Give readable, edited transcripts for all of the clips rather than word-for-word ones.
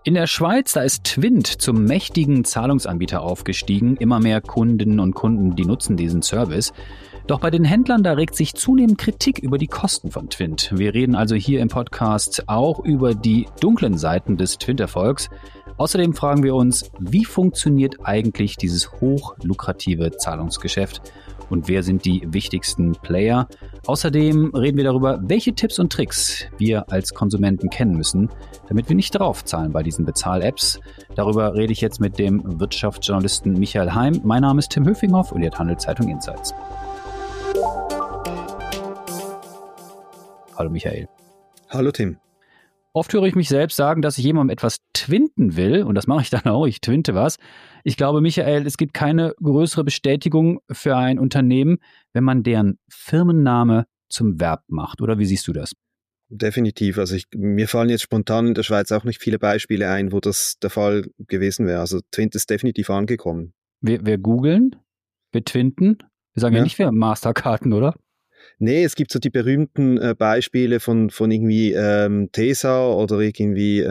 In der Schweiz, da ist Twint zum mächtigen Zahlungsanbieter aufgestiegen. Immer mehr Kundinnen und Kunden, die nutzen diesen Service. Doch bei den Händlern, da regt sich zunehmend Kritik über die Kosten von Twint. Wir reden also hier im Podcast auch über die dunklen Seiten des Twint-Erfolgs. Außerdem fragen wir uns, wie funktioniert eigentlich dieses hochlukrative Zahlungsgeschäft und wer sind die wichtigsten Player? Außerdem reden wir darüber, welche Tipps und Tricks wir als Konsumenten kennen müssen, damit wir nicht draufzahlen bei diesen Bezahl-Apps. Darüber rede ich jetzt mit dem Wirtschaftsjournalisten Michael Heim. Mein Name ist Tim Höfinghoff und ihr hört Handelszeitung Insights. Hallo Michael. Hallo Tim. Oft höre ich mich selbst sagen, dass ich jemandem etwas twinten will und das mache ich dann auch, ich twinte was. Ich glaube, Michael, es gibt keine größere Bestätigung für ein Unternehmen, wenn man deren Firmenname zum Verb macht, oder wie siehst du das? Definitiv, also mir fallen jetzt spontan in der Schweiz auch nicht viele Beispiele ein, wo das der Fall gewesen wäre. Also Twint ist definitiv angekommen. Wir googeln, wir twinten, wir sagen ja nicht wir Masterkarten, oder? Nee, es gibt so die berühmten Beispiele von irgendwie Tesa oder irgendwie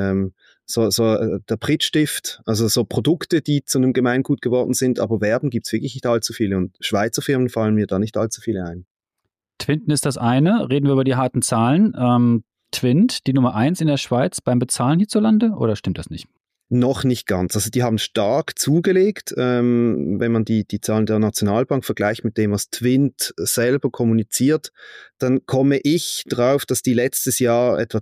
der Prittstift, also so Produkte, die zu einem Gemeingut geworden sind, aber Verben gibt es wirklich nicht allzu viele und Schweizer Firmen fallen mir da nicht allzu viele ein. Twinten ist das eine, reden wir über die harten Zahlen. Twint, die Nummer 1 in der Schweiz beim Bezahlen hierzulande, oder stimmt das nicht? Noch nicht ganz. Also die haben stark zugelegt, wenn man die Zahlen der Nationalbank vergleicht mit dem, was Twint selber kommuniziert, dann komme ich drauf, dass die letztes Jahr etwa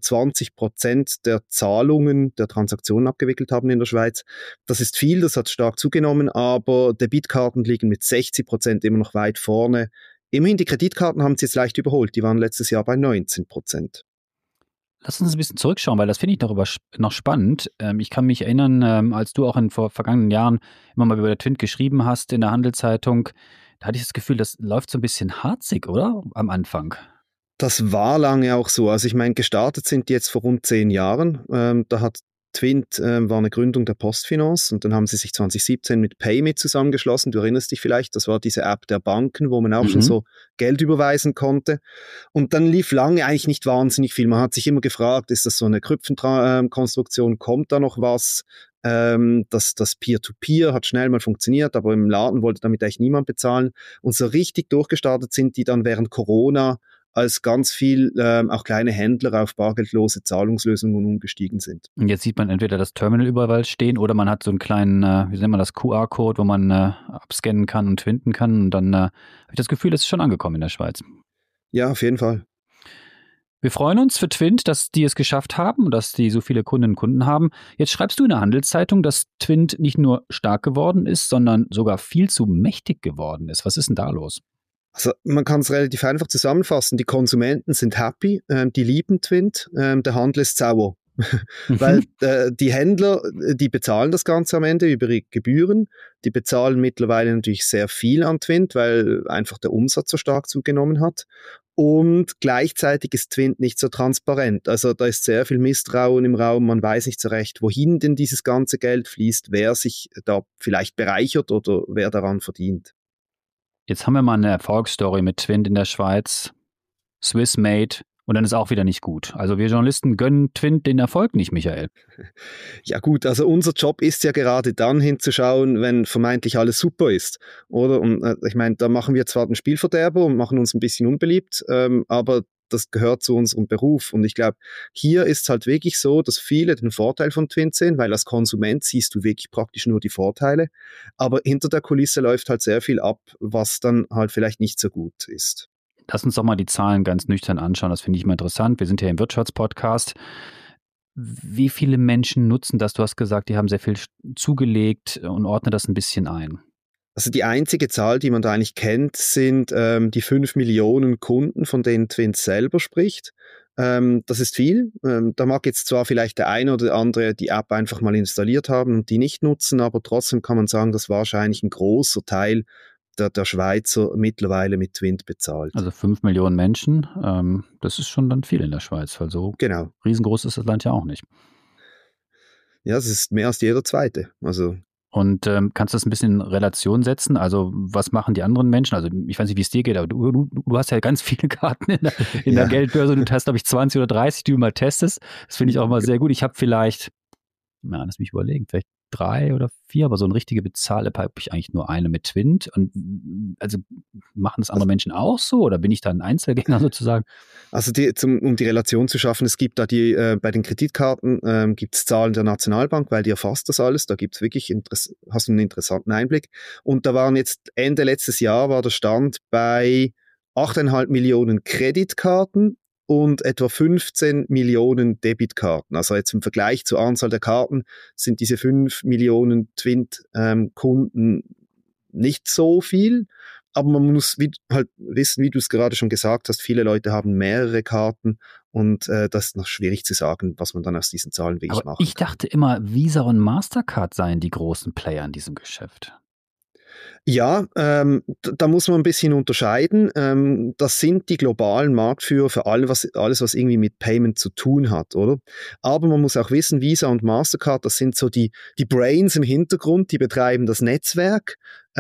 20% der Zahlungen, der Transaktionen abgewickelt haben in der Schweiz. Das ist viel, das hat stark zugenommen, aber Debitkarten liegen mit 60% immer noch weit vorne. Immerhin, die Kreditkarten haben sie jetzt leicht überholt, die waren letztes Jahr bei 19%. Lass uns ein bisschen zurückschauen, weil das finde ich noch spannend. Ich kann mich erinnern, als du auch in vergangenen Jahren immer mal über der Twint geschrieben hast in der Handelszeitung, da hatte ich das Gefühl, das läuft so ein bisschen harzig, oder? Am Anfang. Das war lange auch so. Also ich meine, gestartet sind die jetzt vor rund 10 Jahren. Da hat Twint war eine Gründung der Postfinance und dann haben sie sich 2017 mit PayMe zusammengeschlossen. Du erinnerst dich vielleicht, das war diese App der Banken, wo man auch schon so Geld überweisen konnte. Und dann lief lange eigentlich nicht wahnsinnig viel. Man hat sich immer gefragt, ist das so eine Krüpfenkonstruktion, kommt da noch was? Das Peer-to-Peer hat schnell mal funktioniert, aber im Laden wollte damit eigentlich niemand bezahlen. Und so richtig durchgestartet sind die dann während Corona, als ganz viel auch kleine Händler auf bargeldlose Zahlungslösungen umgestiegen sind. Und jetzt sieht man entweder das Terminal überall stehen oder man hat so einen kleinen, wie nennt man das, QR-Code, wo man abscannen kann und twinten kann. Und dann habe ich das Gefühl, das ist schon angekommen in der Schweiz. Ja, auf jeden Fall. Wir freuen uns für Twint, dass die es geschafft haben und dass die so viele Kundinnen und Kunden haben. Jetzt schreibst du in der Handelszeitung, dass Twint nicht nur stark geworden ist, sondern sogar viel zu mächtig geworden ist. Was ist denn da los? Also man kann es relativ einfach zusammenfassen. Die Konsumenten sind happy, die lieben Twint, der Handel ist sauer. Weil die Händler, die bezahlen das Ganze am Ende über ihre Gebühren. Die bezahlen mittlerweile natürlich sehr viel an Twint, weil einfach der Umsatz so stark zugenommen hat. Und gleichzeitig ist Twint nicht so transparent. Also da ist sehr viel Misstrauen im Raum. Man weiß nicht so recht, wohin denn dieses ganze Geld fließt, wer sich da vielleicht bereichert oder wer daran verdient. Jetzt haben wir mal eine Erfolgsstory mit Twint in der Schweiz, Swiss Made, und dann ist auch wieder nicht gut. Also wir Journalisten gönnen Twint den Erfolg nicht, Michael. Ja gut, also unser Job ist ja gerade dann hinzuschauen, wenn vermeintlich alles super ist, oder? Und ich meine, da machen wir zwar den Spielverderber und machen uns ein bisschen unbeliebt, aber das gehört zu unserem Beruf. Und ich glaube, hier ist es halt wirklich so, dass viele den Vorteil von Twint sehen, weil als Konsument siehst du wirklich praktisch nur die Vorteile. Aber hinter der Kulisse läuft halt sehr viel ab, was dann halt vielleicht nicht so gut ist. Lass uns doch mal die Zahlen ganz nüchtern anschauen. Das finde ich mal interessant. Wir sind ja im Wirtschaftspodcast. Wie viele Menschen nutzen das? Du hast gesagt, die haben sehr viel zugelegt und ordne das ein bisschen ein. Also die einzige Zahl, die man da eigentlich kennt, sind die 5 Millionen Kunden, von denen Twint selber spricht. Das ist viel. Da mag jetzt zwar vielleicht der eine oder andere die App einfach mal installiert haben und die nicht nutzen, aber trotzdem kann man sagen, dass wahrscheinlich ein großer Teil der Schweizer mittlerweile mit Twint bezahlt. Also 5 Millionen Menschen, das ist schon dann viel in der Schweiz, weil so genau. Riesengroß ist das Land ja auch nicht. Ja, es ist mehr als jeder zweite. Und kannst du das ein bisschen in Relation setzen? Also was machen die anderen Menschen? Also ich weiß nicht, wie es dir geht, aber du hast ja ganz viele Karten in der Geldbörse. Du hast, glaube ich, 20 oder 30, die du mal testest. Das finde ich auch mal sehr gut. Ich habe vielleicht Ja, lass mich überlegen, vielleicht 3 oder 4, aber so eine richtige Bezahl-App habe ich eigentlich nur eine mit Twint. Und also machen das andere Menschen auch so oder bin ich da ein Einzelgänger sozusagen? Also um die Relation zu schaffen, es gibt da bei den Kreditkarten gibt es Zahlen der Nationalbank, weil die erfasst das alles. Da gibt's wirklich hast du einen interessanten Einblick. Und da waren jetzt Ende letztes Jahr war der Stand bei 8,5 Millionen Kreditkarten und etwa 15 Millionen Debitkarten. Also jetzt im Vergleich zur Anzahl der Karten sind diese 5 Millionen Twint-Kunden nicht so viel. Aber man muss halt wissen, wie du es gerade schon gesagt hast, viele Leute haben mehrere Karten und das ist noch schwierig zu sagen, was man dann aus diesen Zahlen wirklich Aber machen ich kann. dachte immer, Visa und Mastercard seien die großen Player in diesem Geschäft. Ja, da muss man ein bisschen unterscheiden. Das sind die globalen Marktführer für alles, was irgendwie mit Payment zu tun hat, oder? Aber man muss auch wissen, Visa und Mastercard, das sind so die Brains im Hintergrund, die betreiben das Netzwerk,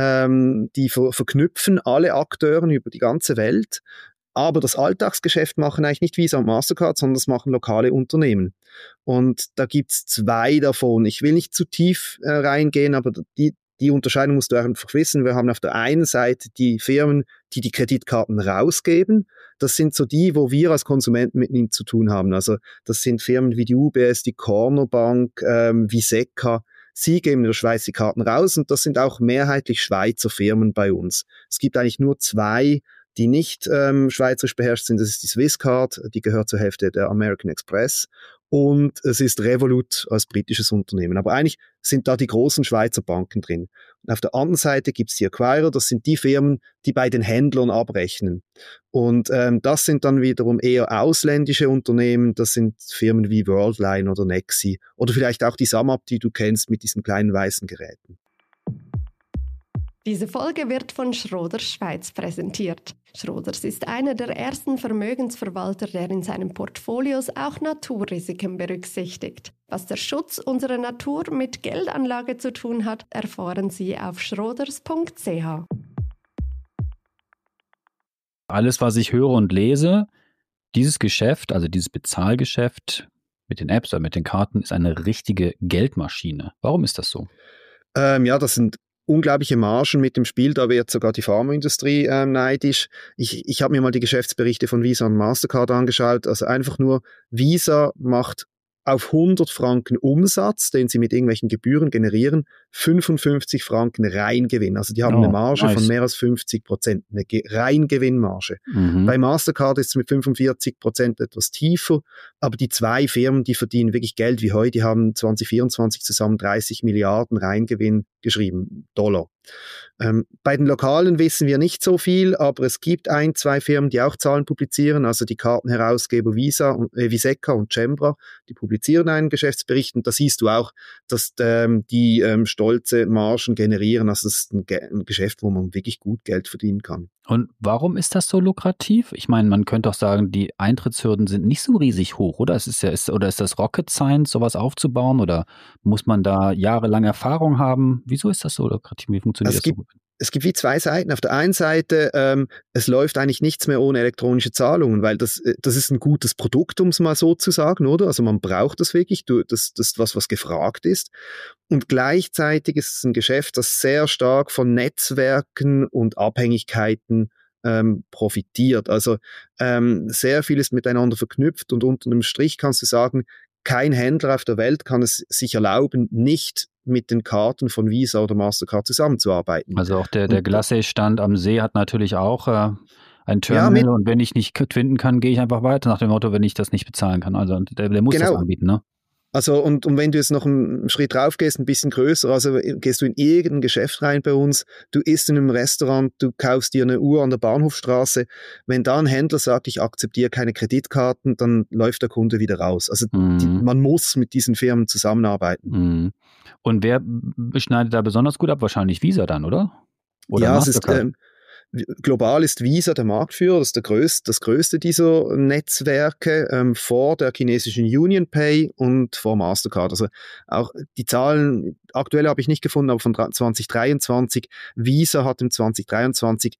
die verknüpfen alle Akteure über die ganze Welt. Aber das Alltagsgeschäft machen eigentlich nicht Visa und Mastercard, sondern das machen lokale Unternehmen. Und da gibt's 2 davon. Ich will nicht zu tief reingehen, aber die Unterscheidung musst du einfach wissen. Wir haben auf der einen Seite die Firmen, die die Kreditkarten rausgeben. Das sind so die, wo wir als Konsumenten mit ihnen zu tun haben. Also das sind Firmen wie die UBS, die Corner Bank, Viseka. Sie geben in der Schweiz die Karten raus und das sind auch mehrheitlich Schweizer Firmen bei uns. Es gibt eigentlich nur 2, die nicht schweizerisch beherrscht sind. Das ist die Swisscard, die gehört zur Hälfte der American Express. Und es ist Revolut als britisches Unternehmen. Aber eigentlich sind da die großen Schweizer Banken drin. Und auf der anderen Seite gibt's die Acquirer, das sind die Firmen, die bei den Händlern abrechnen. Und das sind dann wiederum eher ausländische Unternehmen, das sind Firmen wie Worldline oder Nexi oder vielleicht auch die Samap, die du kennst mit diesen kleinen weißen Geräten. Diese Folge wird von Schroders Schweiz präsentiert. Schroders ist einer der ersten Vermögensverwalter, der in seinen Portfolios auch Naturrisiken berücksichtigt. Was der Schutz unserer Natur mit Geldanlage zu tun hat, erfahren Sie auf schroders.ch. Alles, was ich höre und lese, dieses Geschäft, also dieses Bezahlgeschäft mit den Apps oder mit den Karten, ist eine richtige Geldmaschine. Warum ist das so? Ja, das sind unglaubliche Margen mit dem Spiel, da wird sogar die Pharmaindustrie neidisch. Ich habe mir mal die Geschäftsberichte von Visa und Mastercard angeschaut, also einfach nur Visa macht auf 100 Franken Umsatz, den sie mit irgendwelchen Gebühren generieren, 55 Franken Reingewinn. Also die haben eine Marge von mehr als 50%, eine Reingewinnmarge. Bei Mastercard ist es mit 45% etwas tiefer, aber die 2 Firmen, die verdienen wirklich Geld wie heute, die haben 2024 zusammen 30 Milliarden Reingewinn geschrieben, Dollar. Bei den Lokalen wissen wir nicht so viel, aber es gibt 1, 2 Firmen, die auch Zahlen publizieren, also die Kartenherausgeber Viseka und Cembra, die publizieren einen Geschäftsbericht und da siehst du auch, dass die stolze Margen generieren, also das ist ein Geschäft, wo man wirklich gut Geld verdienen kann. Und warum ist das so lukrativ? Ich meine, man könnte auch sagen, die Eintrittshürden sind nicht so riesig hoch, oder? Oder ist das Rocket Science, sowas aufzubauen? Oder muss man da jahrelang Erfahrung haben? Wieso ist das so lukrativ? Wie funktioniert das so? Es gibt wie 2 Seiten. Auf der einen Seite, es läuft eigentlich nichts mehr ohne elektronische Zahlungen, weil das ist ein gutes Produkt, um es mal so zu sagen, oder? Also man braucht das wirklich, das ist was gefragt ist. Und gleichzeitig ist es ein Geschäft, das sehr stark von Netzwerken und Abhängigkeiten profitiert. Also sehr viel ist miteinander verknüpft und unter dem Strich kannst du sagen, kein Händler auf der Welt kann es sich erlauben, nicht mit den Karten von Visa oder Mastercard zusammenzuarbeiten. Also auch der Glacé-Stand am See hat natürlich auch ein Terminal und wenn ich nicht twinden kann, gehe ich einfach weiter nach dem Motto, wenn ich das nicht bezahlen kann. Also der muss das anbieten, ne? Also und wenn du jetzt noch einen Schritt drauf gehst, ein bisschen größer, also gehst du in irgendein Geschäft rein bei uns, du isst in einem Restaurant, du kaufst dir eine Uhr an der Bahnhofstraße, wenn da ein Händler sagt, ich akzeptiere keine Kreditkarten, dann läuft der Kunde wieder raus. Also man muss mit diesen Firmen zusammenarbeiten. Und wer schneidet da besonders gut ab? Wahrscheinlich Visa dann, oder? Oder ja, Mastercard? Global ist Visa der Marktführer, das ist das größte dieser Netzwerke, vor der chinesischen UnionPay und vor Mastercard. Also auch die Zahlen, aktuell habe ich nicht gefunden, aber von 2023, Visa hat im 2023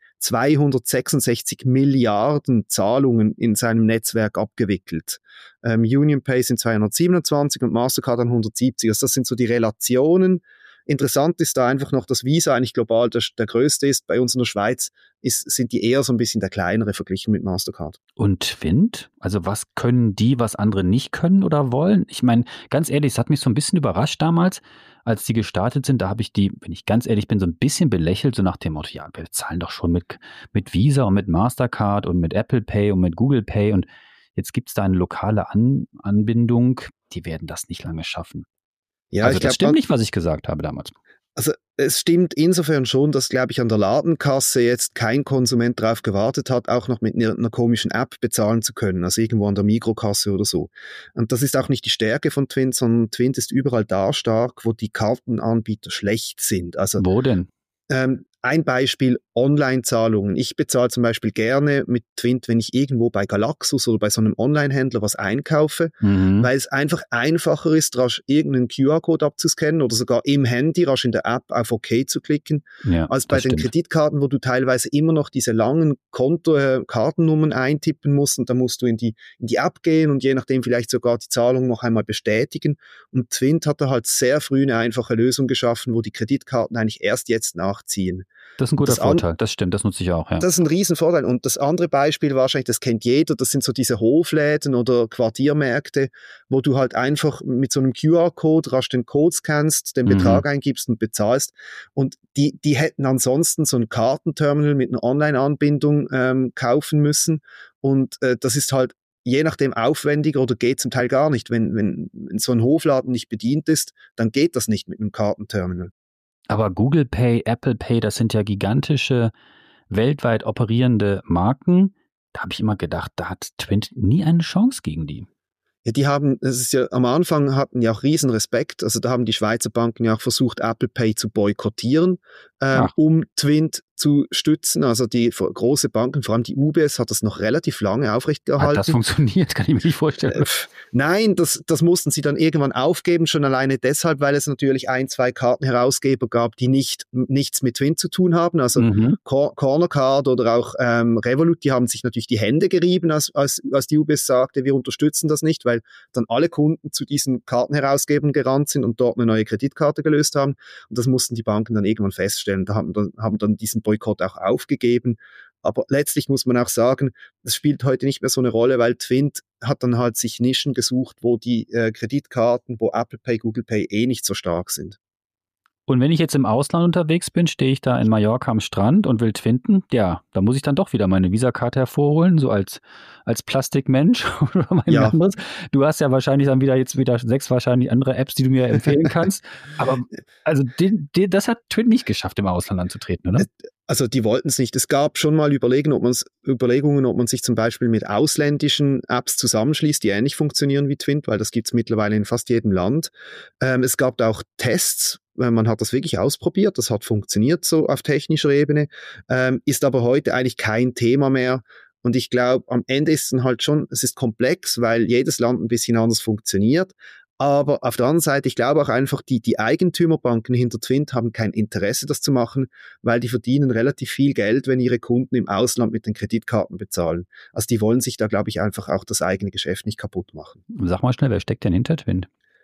266 Milliarden Zahlungen in seinem Netzwerk abgewickelt. UnionPay sind 227 und Mastercard dann 170. Also das sind so die Relationen. Interessant ist da einfach noch, dass Visa eigentlich global der größte ist. Bei uns in der Schweiz sind die eher so ein bisschen der kleinere verglichen mit Mastercard. Und Twint? Also was können die, was andere nicht können oder wollen? Ich meine, ganz ehrlich, es hat mich so ein bisschen überrascht damals, als die gestartet sind. Da habe ich die, wenn ich ganz ehrlich bin, so ein bisschen belächelt, so nach dem Motto, ja, wir zahlen doch schon mit Visa und mit Mastercard und mit Apple Pay und mit Google Pay und jetzt gibt es da eine lokale Anbindung. Die werden das nicht lange schaffen. Ja, also ich glaub, das stimmt nicht, was ich gesagt habe damals. Also es stimmt insofern schon, dass, glaube ich, an der Ladenkasse jetzt kein Konsument darauf gewartet hat, auch noch mit einer komischen App bezahlen zu können, also irgendwo an der Mikrokasse oder so. Und das ist auch nicht die Stärke von Twint, sondern Twint ist überall da stark, wo die Kartenanbieter schlecht sind. Also, wo denn? Ein Beispiel, Online-Zahlungen. Ich bezahle zum Beispiel gerne mit Twint, wenn ich irgendwo bei Galaxus oder bei so einem Online-Händler was einkaufe, weil es einfach einfacher ist, rasch irgendeinen QR-Code abzuscannen oder sogar im Handy rasch in der App auf OK zu klicken, als bei den Kreditkarten, wo du teilweise immer noch diese langen Kartennummern eintippen musst und dann musst du in die App gehen und je nachdem vielleicht sogar die Zahlung noch einmal bestätigen. Und Twint hat da halt sehr früh eine einfache Lösung geschaffen, wo die Kreditkarten eigentlich erst jetzt nachziehen. Das ist ein guter Vorteil, das stimmt, das nutze ich auch. Ja. Das ist ein Riesenvorteil. Und das andere Beispiel wahrscheinlich, das kennt jeder, das sind so diese Hofläden oder Quartiermärkte, wo du halt einfach mit so einem QR-Code rasch den Code scannst, den Betrag eingibst und bezahlst. Und die hätten ansonsten so ein Kartenterminal mit einer Online-Anbindung kaufen müssen. Und das ist halt je nachdem aufwendiger oder geht zum Teil gar nicht. Wenn so ein Hofladen nicht bedient ist, dann geht das nicht mit einem Kartenterminal. Aber Google Pay, Apple Pay, das sind ja gigantische, weltweit operierende Marken. Da habe ich immer gedacht, da hat Twint nie eine Chance gegen die. Ja, die haben, das ist ja, am Anfang hatten ja auch riesen Respekt. Also da haben die Schweizer Banken ja auch versucht, Apple Pay zu boykottieren, um Twint zu stützen. Also die große Banken, vor allem die UBS, hat das noch relativ lange aufrechtgehalten. Hat das funktioniert? Kann ich mir nicht vorstellen. Nein, das mussten sie dann irgendwann aufgeben, schon alleine deshalb, weil es natürlich 2 Kartenherausgeber gab, die nichts mit Twint zu tun haben. Also Cornercard oder auch Revolut, die haben sich natürlich die Hände gerieben, als die UBS sagte, wir unterstützen das nicht, weil dann alle Kunden zu diesen Kartenherausgebern gerannt sind und dort eine neue Kreditkarte gelöst haben. Und das mussten die Banken dann irgendwann feststellen. Da haben dann diesen Boykott auch aufgegeben. Aber letztlich muss man auch sagen, das spielt heute nicht mehr so eine Rolle, weil Twint hat dann halt sich Nischen gesucht, wo die Kreditkarten, wo Apple Pay, Google Pay nicht so stark sind. Und wenn ich jetzt im Ausland unterwegs bin, stehe ich da in Mallorca am Strand und will twinten, ja, da muss ich dann doch wieder meine Visakarte hervorholen, so als Plastikmensch oder mein anderes. Du hast ja wahrscheinlich dann wieder 6 wahrscheinlich andere Apps, die du mir empfehlen kannst. Aber also das hat Twint nicht geschafft, im Ausland anzutreten, oder? Also die wollten es nicht. Es gab schon mal Überlegungen, ob man sich zum Beispiel mit ausländischen Apps zusammenschließt, die ähnlich funktionieren wie Twint, weil das gibt es mittlerweile in fast jedem Land. Es gab da auch Tests, man hat das wirklich ausprobiert, das hat funktioniert so auf technischer Ebene, ist aber heute eigentlich kein Thema mehr. Und ich glaube, am Ende ist es dann halt schon, es ist komplex, weil jedes Land ein bisschen anders funktioniert. Aber auf der anderen Seite, ich glaube auch einfach, die Eigentümerbanken hinter Twint haben kein Interesse, das zu machen, weil die verdienen relativ viel Geld, wenn ihre Kunden im Ausland mit den Kreditkarten bezahlen. Also die wollen sich da, glaube ich, einfach auch das eigene Geschäft nicht kaputt machen. Sag mal schnell, wer steckt denn hinter Twint?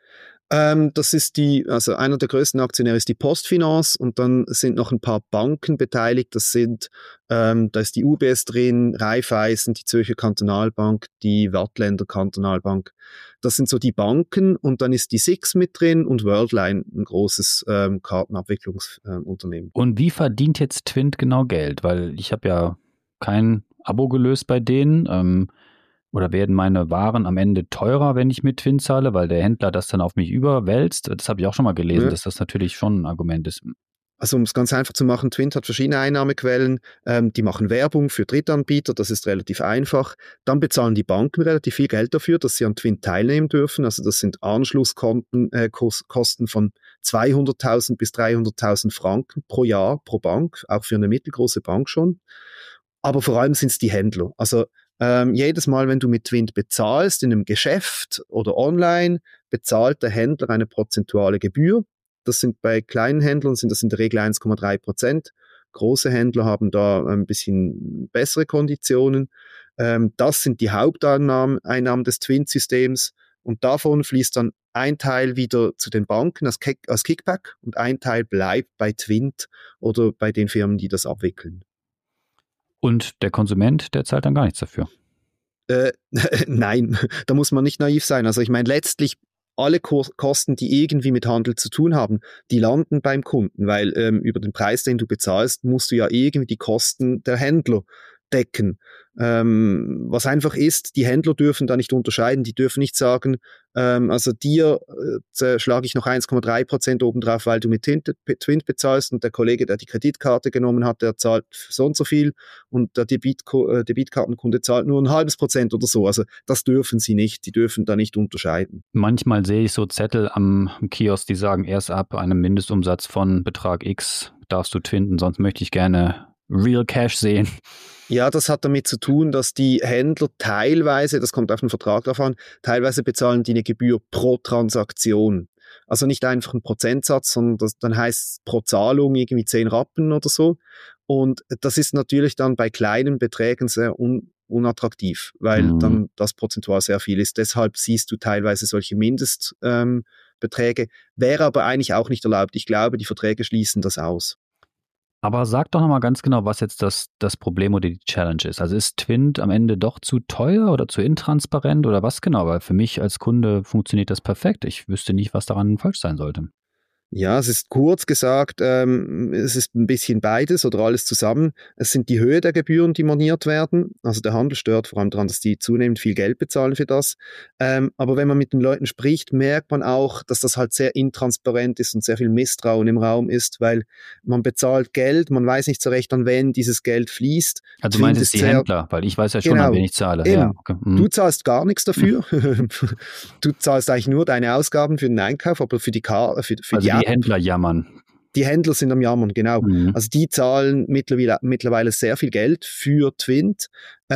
Das ist einer der größten Aktionäre ist die PostFinance und dann sind noch ein paar Banken beteiligt. Da ist die UBS drin, Raiffeisen, die Zürcher Kantonalbank, die Waadtländer Kantonalbank. Das sind so die Banken und dann ist die SIX mit drin und Worldline, ein großes Kartenabwicklungsunternehmen. Und wie verdient jetzt Twint genau Geld? Weil ich habe ja kein Abo gelöst bei denen. Oder werden meine Waren am Ende teurer, wenn ich mit Twint zahle, weil der Händler das dann auf mich überwälzt? Das habe ich auch schon mal gelesen, dass das natürlich schon ein Argument ist. Also um es ganz einfach zu machen, Twint hat verschiedene Einnahmequellen, die machen Werbung für Drittanbieter, das ist relativ einfach. Dann bezahlen die Banken relativ viel Geld dafür, dass sie an Twint teilnehmen dürfen. Also das sind Anschlusskosten Kosten von 200.000 bis 300.000 Franken pro Jahr pro Bank, auch für eine mittelgroße Bank schon. Aber vor allem sind es die Händler. Also jedes Mal, wenn du mit Twint bezahlst, in einem Geschäft oder online, bezahlt der Händler eine prozentuale Gebühr. Das sind bei kleinen Händlern sind das in der Regel 1,3%. Große Händler haben da ein bisschen bessere Konditionen. Das sind die Haupteinnahmen des Twint-Systems. Und davon fließt dann ein Teil wieder zu den Banken als Kickback und ein Teil bleibt bei Twint oder bei den Firmen, die das abwickeln. Und der Konsument, der zahlt dann gar nichts dafür? Nein, da muss man nicht naiv sein. Also ich meine, letztlich alle Kosten, die irgendwie mit Handel zu tun haben, die landen beim Kunden, weil über den Preis, den du bezahlst, musst du ja irgendwie die Kosten der Händler decken. Was einfach ist, die Händler dürfen da nicht unterscheiden, die dürfen nicht sagen, also dir schlage ich noch 1,3% obendrauf, weil du mit Twint bezahlst und der Kollege, der die Kreditkarte genommen hat, der zahlt so und so viel und der Debitkartenkunde zahlt nur 0,5% oder so. Also das dürfen sie nicht, die dürfen da nicht unterscheiden. Manchmal sehe ich so Zettel am Kiosk, die sagen, erst ab einem Mindestumsatz von Betrag X darfst du twinten, sonst möchte ich gerne Real Cash sehen. Ja, das hat damit zu tun, dass die Händler teilweise, das kommt auf den Vertrag drauf an, teilweise bezahlen die eine Gebühr pro Transaktion. Also nicht einfach ein Prozentsatz, sondern dann heißt es pro Zahlung irgendwie 10 Rappen oder so. Und das ist natürlich dann bei kleinen Beträgen sehr unattraktiv, weil dann das prozentual sehr viel ist. Deshalb siehst du teilweise solche Mindestbeträge. Wäre aber eigentlich auch nicht erlaubt. Ich glaube, die Verträge schließen das aus. Aber sag doch nochmal ganz genau, was jetzt das Problem oder die Challenge ist. Also ist Twint am Ende doch zu teuer oder zu intransparent oder was genau? Weil für mich als Kunde funktioniert das perfekt. Ich wüsste nicht, was daran falsch sein sollte. Ja, es ist kurz gesagt, es ist ein bisschen beides oder alles zusammen. Es sind die Höhe der Gebühren, die moniert werden. Also der Handel stört vor allem daran, dass die zunehmend viel Geld bezahlen für das. Aber wenn man mit den Leuten spricht, merkt man auch, dass das halt sehr intransparent ist und sehr viel Misstrauen im Raum ist, weil man bezahlt Geld, man weiß nicht so recht, an wen dieses Geld fließt. Also du meinst es die Händler, weil ich weiß ja schon, an wen ich zahle. Eben. Ja, okay. Du zahlst gar nichts dafür. Du zahlst eigentlich nur deine Ausgaben für den Einkauf, aber für die Karte, für also die die Händler jammern. Die Händler sind am Jammern, genau. Also die zahlen mittlerweile sehr viel Geld für Twint.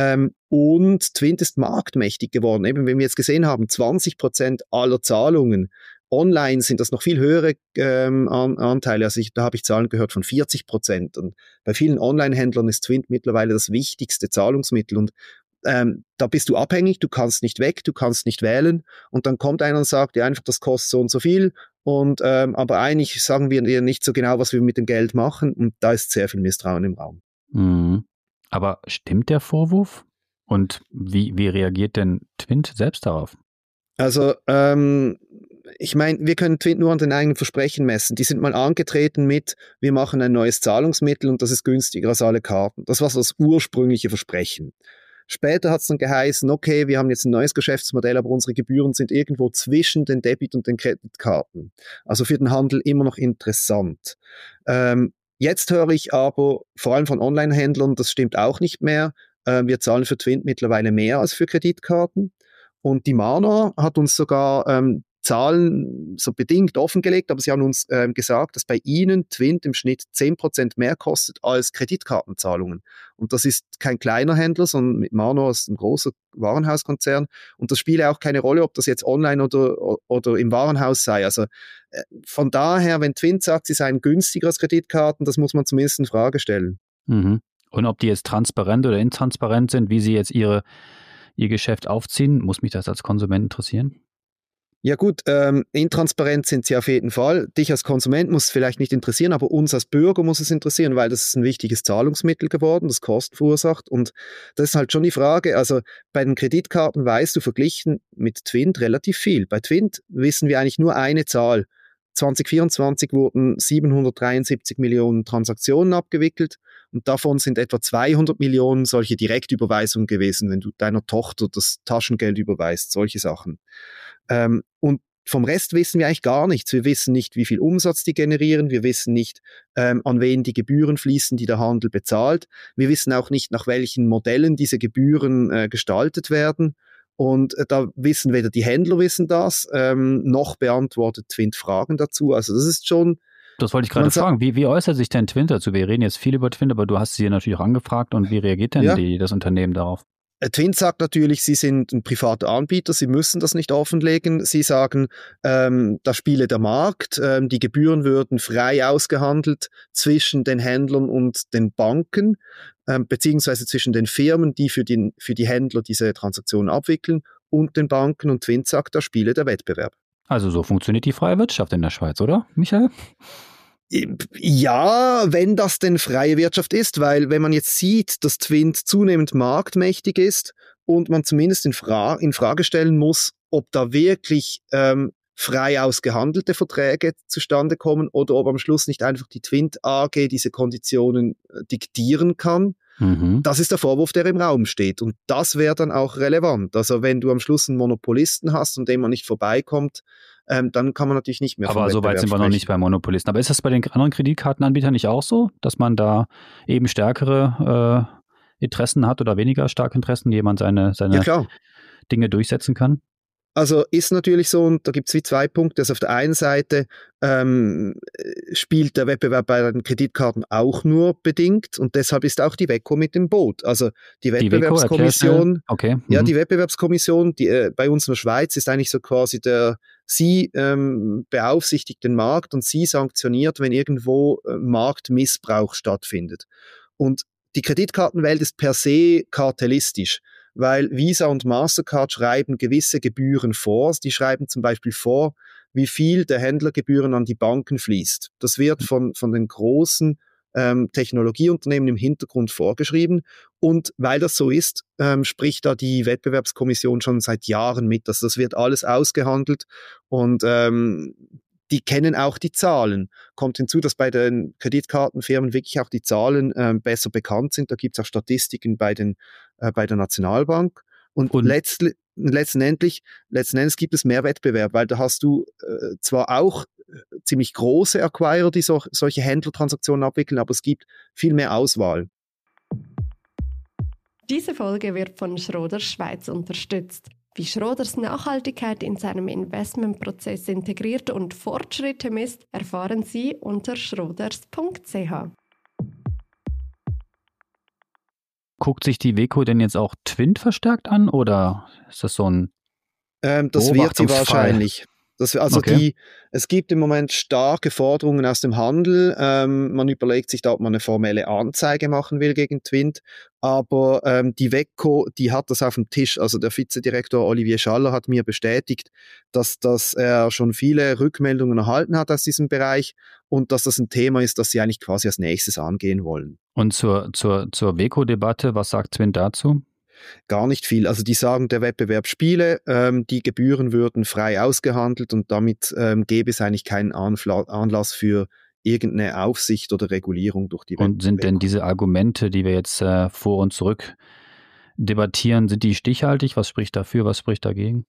Und Twint ist marktmächtig geworden. Eben, wenn wir jetzt gesehen haben, 20% aller Zahlungen online sind das noch viel höhere Anteile. Also da habe ich Zahlen gehört von 40%. Und bei vielen Online-Händlern ist Twint mittlerweile das wichtigste Zahlungsmittel. Und da bist du abhängig, du kannst nicht weg, du kannst nicht wählen. Und dann kommt einer und sagt dir einfach, das kostet so und so viel. Und aber eigentlich sagen wir dir nicht so genau, was wir mit dem Geld machen. Und da ist sehr viel Misstrauen im Raum. Aber stimmt der Vorwurf? Und wie reagiert denn Twint selbst darauf? Also ich meine, wir können Twint nur an den eigenen Versprechen messen. Die sind mal angetreten mit, wir machen ein neues Zahlungsmittel und das ist günstiger als alle Karten. Das war so das ursprüngliche Versprechen. Später hat es dann geheißen, okay, wir haben jetzt ein neues Geschäftsmodell, aber unsere Gebühren sind irgendwo zwischen den Debit- und den Kreditkarten. Also für den Handel immer noch interessant. Jetzt höre ich aber vor allem von Online-Händlern, das stimmt auch nicht mehr. Wir zahlen für Twint mittlerweile mehr als für Kreditkarten. Und die Mana hat uns sogar Zahlen so bedingt offengelegt, aber sie haben uns gesagt, dass bei ihnen Twint im Schnitt 10% mehr kostet als Kreditkartenzahlungen. Und das ist kein kleiner Händler, sondern mit Mana ist ein großer Warenhauskonzern. Und das spielt auch keine Rolle, ob das jetzt online oder im Warenhaus sei. Also von daher, wenn Twint sagt, sie seien günstiger als Kreditkarten, das muss man zumindest in Frage stellen. Und ob die jetzt transparent oder intransparent sind, wie sie jetzt ihr Geschäft aufziehen, muss mich das als Konsument interessieren? Ja gut, intransparent sind sie auf jeden Fall. Dich als Konsument muss es vielleicht nicht interessieren, aber uns als Bürger muss es interessieren, weil das ist ein wichtiges Zahlungsmittel geworden, das Kosten verursacht. Und das ist halt schon die Frage, also bei den Kreditkarten weißt du verglichen mit Twint relativ viel. Bei Twint wissen wir eigentlich nur eine Zahl. 2024 wurden 773 Millionen Transaktionen abgewickelt und davon sind etwa 200 Millionen solche Direktüberweisungen gewesen, wenn du deiner Tochter das Taschengeld überweist, solche Sachen. Und vom Rest wissen wir eigentlich gar nichts. Wir wissen nicht, wie viel Umsatz die generieren. Wir wissen nicht, an wen die Gebühren fließen, die der Handel bezahlt. Wir wissen auch nicht, nach welchen Modellen diese Gebühren gestaltet werden. Und da wissen weder die Händler wissen das, noch beantwortet Twint Fragen dazu. Also das ist schon... Das wollte ich gerade fragen. Wie äußert sich denn Twint dazu? Wir reden jetzt viel über Twint, aber du hast sie natürlich auch angefragt. Und wie reagiert denn das Unternehmen darauf? Twint sagt natürlich, sie sind ein privater Anbieter, sie müssen das nicht offenlegen. Sie sagen, da spiele der Markt, die Gebühren würden frei ausgehandelt zwischen den Händlern und den Banken, beziehungsweise zwischen den Firmen, die für die Händler diese Transaktionen abwickeln, und den Banken. Und Twint sagt, da spiele der Wettbewerb. Also so funktioniert die freie Wirtschaft in der Schweiz, oder, Michael? Ja, wenn das denn freie Wirtschaft ist, weil wenn man jetzt sieht, dass Twint zunehmend marktmächtig ist und man zumindest in Frage stellen muss, ob da wirklich frei ausgehandelte Verträge zustande kommen oder ob am Schluss nicht einfach die Twint AG diese Konditionen diktieren kann. Das ist der Vorwurf, der im Raum steht. Und das wäre dann auch relevant. Also wenn du am Schluss einen Monopolisten hast, an dem man nicht vorbeikommt, dann kann man natürlich nicht mehr. Aber so weit sind wir noch nicht bei Monopolisten. Aber ist das bei den anderen Kreditkartenanbietern nicht auch so, dass man da eben stärkere Interessen hat oder weniger starke Interessen, die jemand seine Dinge durchsetzen kann? Also ist natürlich so, und da gibt es wie zwei Punkte. Also auf der einen Seite spielt der Wettbewerb bei den Kreditkarten auch nur bedingt, und deshalb ist auch die WEKO mit dem Boot. Also die Wettbewerbskommission, die Wettbewerbskommission, die bei uns in der Schweiz ist eigentlich so quasi sie beaufsichtigt den Markt und sie sanktioniert, wenn irgendwo Marktmissbrauch stattfindet. Und die Kreditkartenwelt ist per se kartellistisch, weil Visa und Mastercard schreiben gewisse Gebühren vor. Die schreiben zum Beispiel vor, wie viel der Händlergebühren an die Banken fließt. Das wird von den großen Technologieunternehmen im Hintergrund vorgeschrieben. Und weil das so ist, spricht da die Wettbewerbskommission schon seit Jahren mit. Also das wird alles ausgehandelt und die kennen auch die Zahlen. Kommt hinzu, dass bei den Kreditkartenfirmen wirklich auch die Zahlen besser bekannt sind. Da gibt es auch Statistiken bei der Nationalbank. Und letzten Endes gibt es mehr Wettbewerb, weil da hast du zwar auch ziemlich große Acquirer, die solche Händlertransaktionen abwickeln, aber es gibt viel mehr Auswahl. Diese Folge wird von Schroders Schweiz unterstützt. Wie Schroders Nachhaltigkeit in seinem Investmentprozess integriert und Fortschritte misst, erfahren Sie unter schroders.ch. Guckt sich die WEKO denn jetzt auch Twint verstärkt an, oder ist das so ein das wird sie wahrscheinlich. Es gibt im Moment starke Forderungen aus dem Handel. Man überlegt sich da, ob man eine formelle Anzeige machen will gegen Twint. Aber die WEKO, die hat das auf dem Tisch. Also der Vizedirektor Olivier Schaller hat mir bestätigt, dass er schon viele Rückmeldungen erhalten hat aus diesem Bereich und dass das ein Thema ist, das sie eigentlich quasi als nächstes angehen wollen. Und zur WEKO-Debatte, was sagt Twint dazu? Gar nicht viel. Also die sagen, der Wettbewerb spiele, die Gebühren würden frei ausgehandelt und damit gäbe es eigentlich keinen Anlass für irgendeine Aufsicht oder Regulierung durch die Und sind denn diese Argumente, die wir jetzt vor und zurück debattieren, sind die stichhaltig? Was spricht dafür, was spricht dagegen?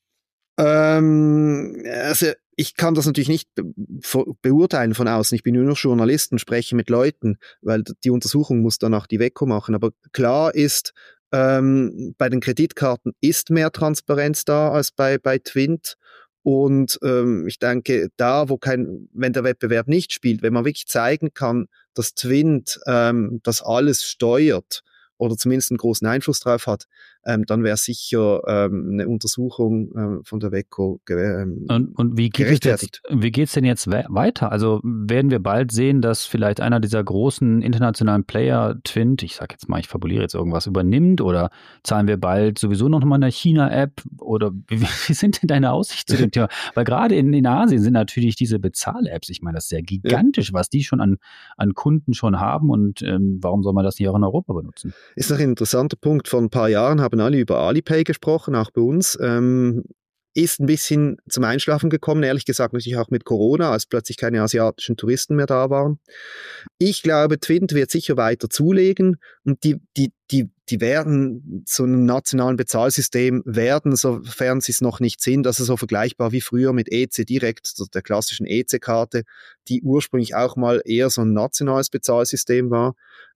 Also ich kann das natürlich nicht beurteilen von außen. Ich bin nur noch Journalist und spreche mit Leuten, weil die Untersuchung muss danach die WEKO machen. Aber klar ist, bei den Kreditkarten ist mehr Transparenz da als bei Twint. Und ich denke, wenn der Wettbewerb nicht spielt, wenn man wirklich zeigen kann, dass Twint das alles steuert oder zumindest einen großen Einfluss drauf hat, dann wäre sicher eine Untersuchung von der WEKO Und wie geht's denn jetzt weiter? Also werden wir bald sehen, dass vielleicht einer dieser großen internationalen Player Twint, ich sag jetzt mal, ich fabuliere jetzt irgendwas, übernimmt, oder zahlen wir bald sowieso noch mal eine China-App, oder wie sind denn deine Aussichten zu dem Thema? Weil gerade in Asien sind natürlich diese Bezahl-Apps, ich meine, das ist ja gigantisch, was die schon an Kunden schon haben, und warum soll man das nicht auch in Europa benutzen? Ist noch ein interessanter Punkt. Vor ein paar Jahren haben alle über Alipay gesprochen, auch bei uns. ist ein bisschen zum Einschlafen gekommen, ehrlich gesagt natürlich auch mit Corona, als plötzlich keine asiatischen Touristen mehr da waren. Ich glaube, Twint wird sicher weiter zulegen und die werden so einem nationalen Bezahlsystem werden, sofern sie es noch nicht sind, also so vergleichbar wie früher mit EC Direct, der klassischen EC-Karte, die ursprünglich auch mal eher so ein nationales Bezahlsystem war.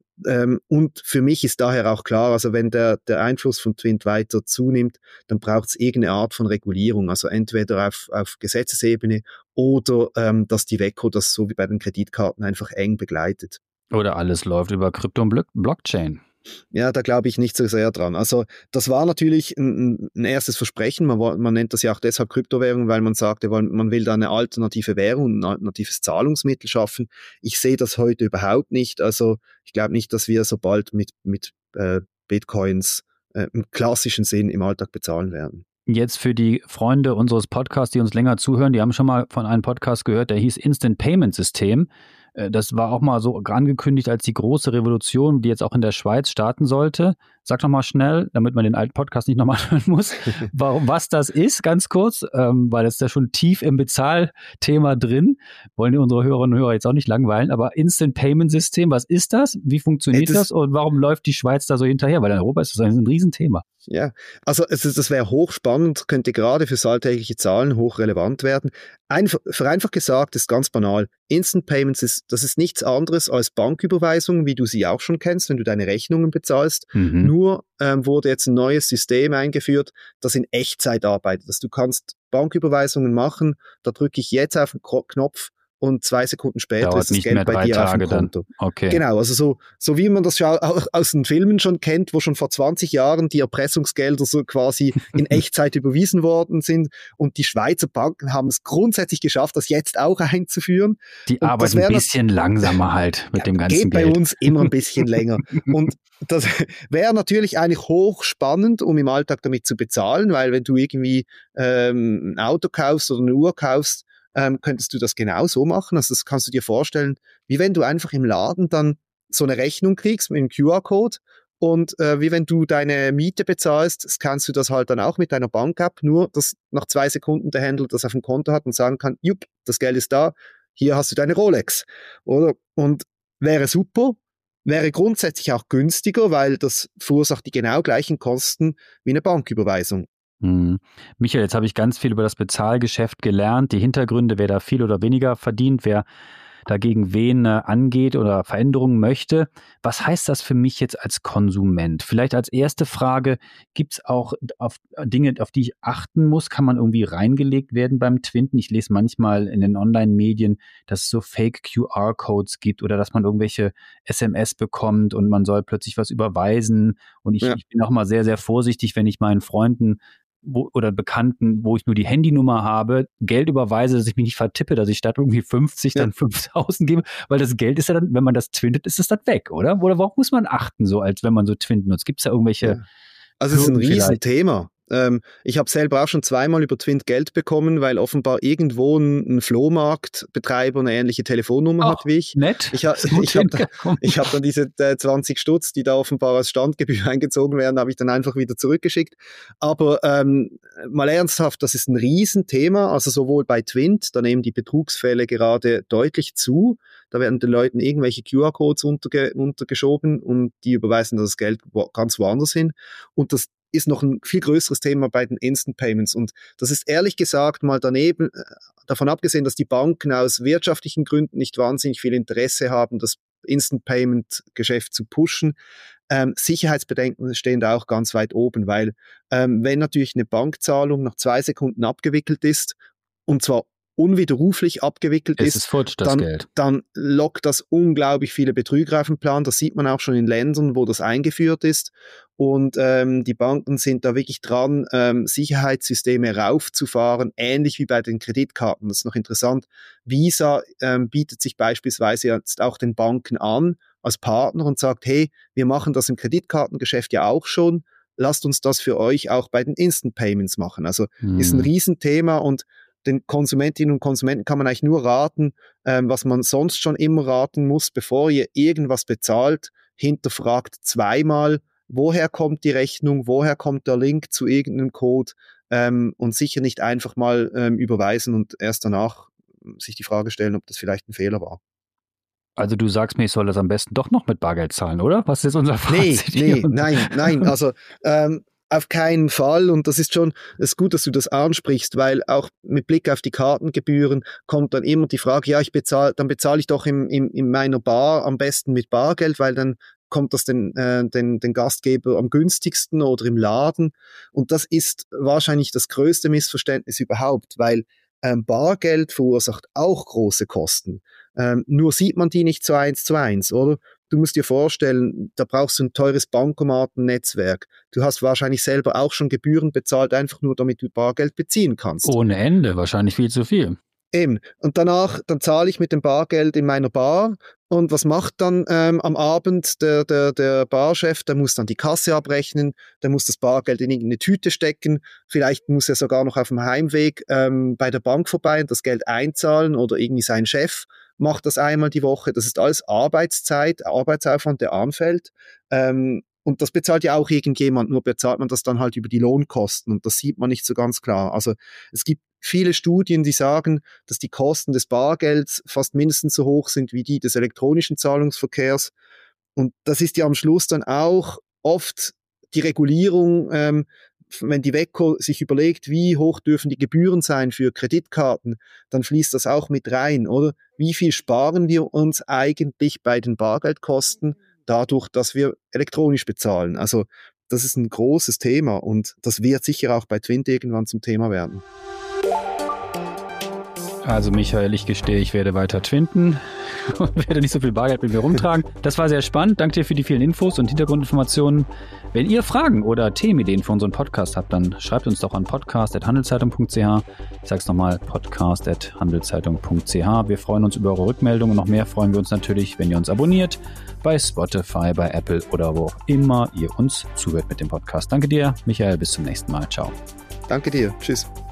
Und für mich ist daher auch klar, also wenn der Einfluss von Twint weiter zunimmt, dann braucht es irgendeine Art von Regulierung, also entweder auf Gesetzesebene oder dass die WECO das so wie bei den Kreditkarten einfach eng begleitet. Oder alles läuft über Krypto und Blockchain. Ja, da glaube ich nicht so sehr dran. Also das war natürlich ein erstes Versprechen. Man nennt das ja auch deshalb Kryptowährung, weil man sagte, man will da eine alternative Währung, ein alternatives Zahlungsmittel schaffen. Ich sehe das heute überhaupt nicht. Also ich glaube nicht, dass wir so bald mit Bitcoins im klassischen Sinn im Alltag bezahlen werden. Jetzt für die Freunde unseres Podcasts, die uns länger zuhören, die haben schon mal von einem Podcast gehört, der hieß Instant Payment System. Das war auch mal so angekündigt als die große Revolution, die jetzt auch in der Schweiz starten sollte. Sag noch mal schnell, damit man den alten Podcast nicht nochmal hören muss, was das ist, ganz kurz, weil das ist ja schon tief im Bezahlthema drin. Wollen die unsere Hörerinnen und Hörer jetzt auch nicht langweilen, aber Instant Payment System, was ist das? Wie funktioniert das und warum läuft die Schweiz da so hinterher? Weil in Europa ist das ein Riesenthema. Ja, also das wäre hochspannend, könnte gerade für alltägliche Zahlen hochrelevant werden. Vereinfacht gesagt, ist ganz banal. Instant Payments das ist nichts anderes als Banküberweisungen, wie du sie auch schon kennst, wenn du deine Rechnungen bezahlst. Nur wurde jetzt ein neues System eingeführt, das in Echtzeit arbeitet. Also du kannst Banküberweisungen machen, da drücke ich jetzt auf den Knopf und 2 Sekunden später dauert ist das Geld bei dir auf dem Konto. Okay. Genau, also so wie man das ja auch aus den Filmen schon kennt, wo schon vor 20 Jahren die Erpressungsgelder so quasi in Echtzeit überwiesen worden sind und die Schweizer Banken haben es grundsätzlich geschafft, das jetzt auch einzuführen. Die arbeiten ein bisschen langsamer halt mit dem ganzen Geld. Geht Geld. bei uns immer ein bisschen länger. Und das wäre natürlich eigentlich hochspannend, um im Alltag damit zu bezahlen, weil wenn du irgendwie ein Auto kaufst oder eine Uhr kaufst, könntest du das genau so machen. Also das kannst du dir vorstellen, wie wenn du einfach im Laden dann so eine Rechnung kriegst mit einem QR-Code und wie wenn du deine Miete bezahlst, scannst du das halt dann auch mit deiner Bank-App, nur dass nach 2 Sekunden der Händler das auf dem Konto hat und sagen kann, jupp, das Geld ist da, hier hast du deine Rolex. Oder? Und wäre super, wäre grundsätzlich auch günstiger, weil das verursacht die genau gleichen Kosten wie eine Banküberweisung. Michael, jetzt habe ich ganz viel über das Bezahlgeschäft gelernt, die Hintergründe, wer da viel oder weniger verdient, wer dagegen wen angeht oder Veränderungen möchte. Was heißt das für mich jetzt als Konsument? Vielleicht als erste Frage, gibt es auch Dinge, auf die ich achten muss? Kann man irgendwie reingelegt werden beim Twinten? Ich lese manchmal in den Online-Medien, dass es so Fake-QR-Codes gibt oder dass man irgendwelche SMS bekommt und man soll plötzlich was überweisen. Und ich bin auch mal sehr, sehr vorsichtig, wenn ich meinen Freunden oder Bekannten, wo ich nur die Handynummer habe, Geld überweise, dass ich mich nicht vertippe, dass ich statt irgendwie 50 dann 5.000 gebe, weil das Geld ist ja dann, wenn man das twintet, ist es dann weg, oder? Oder worauf muss man achten, so als wenn man so Twint nutzt? Gibt es da irgendwelche... Also es ist ein Riesenthema. Ich habe selber auch schon 2-mal über Twint Geld bekommen, weil offenbar irgendwo ein Flohmarktbetreiber eine ähnliche Telefonnummer hat wie ich. Nett. Ich habe dann diese 20 Stutz, die da offenbar als Standgebühr eingezogen werden, habe ich dann einfach wieder zurückgeschickt. Aber mal ernsthaft, das ist ein Riesenthema, also sowohl bei Twint, da nehmen die Betrugsfälle gerade deutlich zu. Da werden den Leuten irgendwelche QR-Codes untergeschoben und die überweisen das Geld ganz woanders hin. Und das ist noch ein viel größeres Thema bei den Instant Payments. Und das ist ehrlich gesagt mal daneben, davon abgesehen, dass die Banken aus wirtschaftlichen Gründen nicht wahnsinnig viel Interesse haben, das Instant Payment Geschäft zu pushen. Sicherheitsbedenken stehen da auch ganz weit oben, weil wenn natürlich eine Bankzahlung nach 2 Sekunden abgewickelt ist, und zwar unwiderruflich abgewickelt ist, dann lockt das unglaublich viele Betrüger auf den Plan. Das sieht man auch schon in Ländern, wo das eingeführt ist. Und die Banken sind da wirklich dran, Sicherheitssysteme raufzufahren, ähnlich wie bei den Kreditkarten. Das ist noch interessant. Visa bietet sich beispielsweise jetzt auch den Banken an als Partner und sagt, hey, wir machen das im Kreditkartengeschäft ja auch schon. Lasst uns das für euch auch bei den Instant Payments machen. Also ist ein Riesenthema und den Konsumentinnen und Konsumenten kann man eigentlich nur raten, was man sonst schon immer raten muss, bevor ihr irgendwas bezahlt, hinterfragt 2-mal, woher kommt die Rechnung, woher kommt der Link zu irgendeinem Code, und sicher nicht einfach mal überweisen und erst danach sich die Frage stellen, ob das vielleicht ein Fehler war. Also du sagst mir, ich soll das am besten doch noch mit Bargeld zahlen, oder? Was ist unser Fazit? Nein, also auf keinen Fall, und das ist gut, dass du das ansprichst, weil auch mit Blick auf die Kartengebühren kommt dann immer die Frage, ja, dann bezahle ich doch in meiner Bar am besten mit Bargeld, weil dann kommt das den Gastgeber am günstigsten oder im Laden, und das ist wahrscheinlich das größte Missverständnis überhaupt, weil Bargeld verursacht auch große Kosten. Nur sieht man die nicht so 1:1, oder? Du musst dir vorstellen, da brauchst du ein teures Bankomatennetzwerk. Du hast wahrscheinlich selber auch schon Gebühren bezahlt, einfach nur damit du Bargeld beziehen kannst. Ohne Ende, wahrscheinlich viel zu viel. Eben. Und dann zahle ich mit dem Bargeld in meiner Bar. Und was macht dann am Abend der Barchef? Der muss dann die Kasse abrechnen, der muss das Bargeld in irgendeine Tüte stecken. Vielleicht muss er sogar noch auf dem Heimweg bei der Bank vorbei und das Geld einzahlen, oder irgendwie sein Chef macht das einmal die Woche. Das ist alles Arbeitszeit, Arbeitsaufwand, der anfällt. Und das bezahlt ja auch irgendjemand, nur bezahlt man das dann halt über die Lohnkosten, und das sieht man nicht so ganz klar. Also es gibt viele Studien, die sagen, dass die Kosten des Bargelds fast mindestens so hoch sind wie die des elektronischen Zahlungsverkehrs. Und das ist ja am Schluss dann auch oft die Regulierung, wenn die WECO sich überlegt, wie hoch dürfen die Gebühren sein für Kreditkarten, dann fließt das auch mit rein, oder? Wie viel sparen wir uns eigentlich bei den Bargeldkosten dadurch, dass wir elektronisch bezahlen? Also das ist ein großes Thema, und das wird sicher auch bei Twint irgendwann zum Thema werden. Also Michael, ich gestehe, ich werde weiter twinten und werde nicht so viel Bargeld mit mir rumtragen. Das war sehr spannend. Danke dir für die vielen Infos und Hintergrundinformationen. Wenn ihr Fragen oder Themenideen für unseren Podcast habt, dann schreibt uns doch an podcast@handelszeitung.ch. Ich sage es nochmal, podcast@handelszeitung.ch. Wir freuen uns über eure Rückmeldungen, und noch mehr freuen wir uns natürlich, wenn ihr uns abonniert bei Spotify, bei Apple oder wo auch immer ihr uns zuhört mit dem Podcast. Danke dir, Michael. Bis zum nächsten Mal. Ciao. Danke dir. Tschüss.